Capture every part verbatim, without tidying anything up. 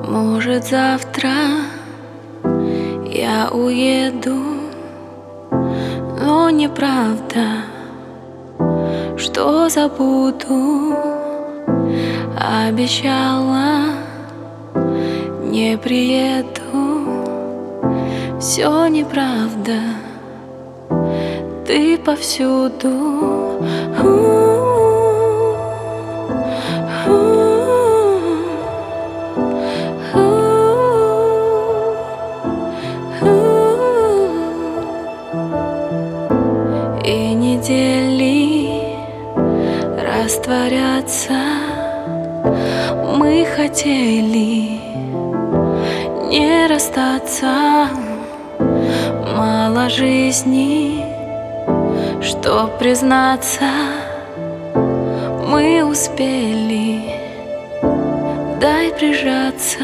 Может, завтра я уеду, но неправда, что забуду. Обещала, не приеду, все неправда, ты повсюду. И недели растворятся, мы хотели не расстаться. Мало жизни, чтоб признаться, мы успели, дай прижаться.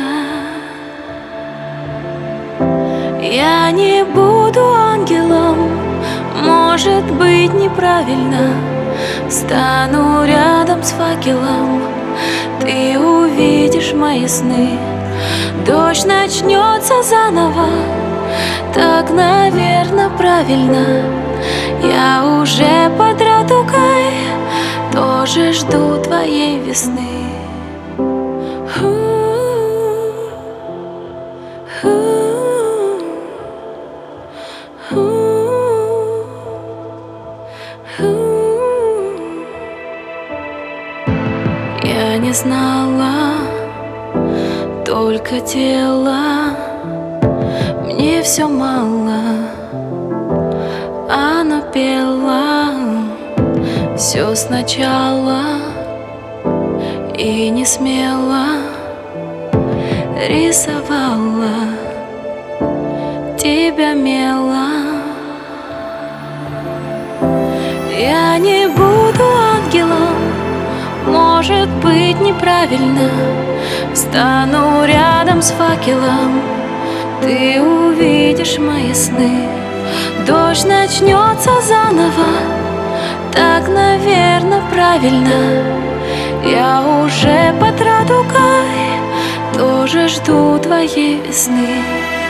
Я не буду ангелом, может быть неправильно, стану рядом с факелом, ты увидишь мои сны. Дождь начнется заново, так, наверно, правильно. Я уже под радугой, тоже жду твоей весны. Я не знала, только тело, мне все мало, оно пело все сначала и не смело рисовала тебя мело. Я не буду ангелом, может быть неправильно, встану рядом с факелом, ты увидишь мои сны. Дождь начнется заново, так, наверно, правильно. Я уже под радугой, тоже жду твоей весны.